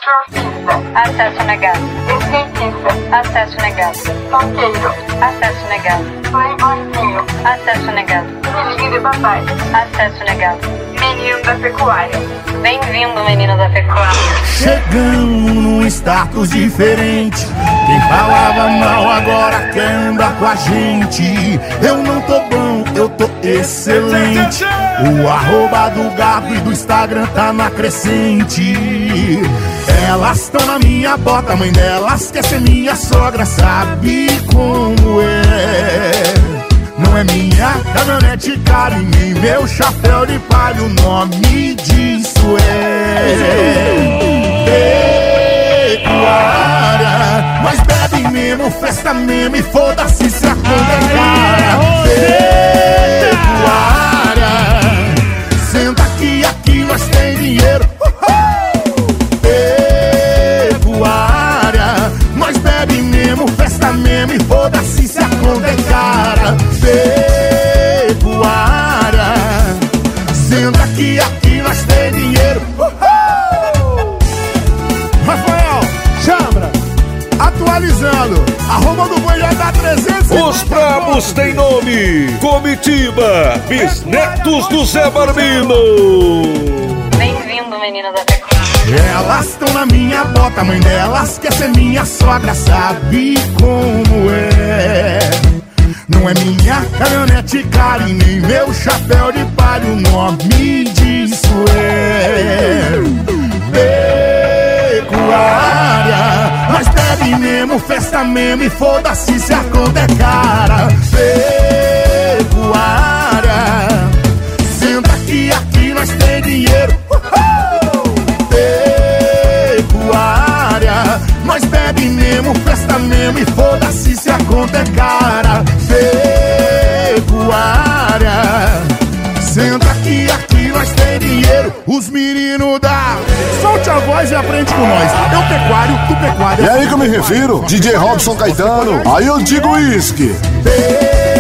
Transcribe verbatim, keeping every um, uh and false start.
Surfista. Acesso negado. Skatista. Acesso negado. Funkeiro. Acesso negado. Playboyzinho. Acesso negado. Filhinho de papai. Acesso negado. Menino da pecuária. Bem-vindo, menino da pecuária. Chegamos num status diferente. Quem falava mal agora quer andar com a gente. Eu não tô bom, eu tô excelente. O arroba do Gato e do Instagram tá na crescente. Elas tão na minha bota, mãe delas quer ser minha sogra. Sabe como é? Não é minha caminhonete cara e nem meu chapéu de palha. O nome disso é pecuária. Nós bebe mesmo, festa mesmo e foda-se se a conta é cara. Pecuária. Senta aqui, aqui nós tem dinheiro. Pecuária. Nós bebe mesmo, festa mesmo e foda-se se a conta é cara. Pecuária. Senta aqui, aqui nós tem dinheiro. Rafael, Chambra, atualizando. Arroba do boi já dá trezentos. Os bravos têm nome: Comitiva, bisnetos do Zé Barbino. Bem-vindo, menino da pecuária. Elas estão na minha bota, mãe delas quer ser minha sogra. Sabe como é? Não é minha caminhonete cara e nem meu chapéu de palha. O nome disso é pecuária. Nós bebe mesmo, festa mesmo e foda-se se a conta é cara. Pecuária. Senta aqui, aqui nós tem dinheiro. Pecuária. Nós bebe mesmo, festa mesmo e foda-se se a conta é cara. Pecuária. Senta aqui, aqui nós tem dinheiro. Os meninos da... Solte a voz e aprende com nós. Eu pecuário, tu pecuário. É aí que eu me refiro, D J Robson Caetano. Aí eu digo uísque. Pecuária.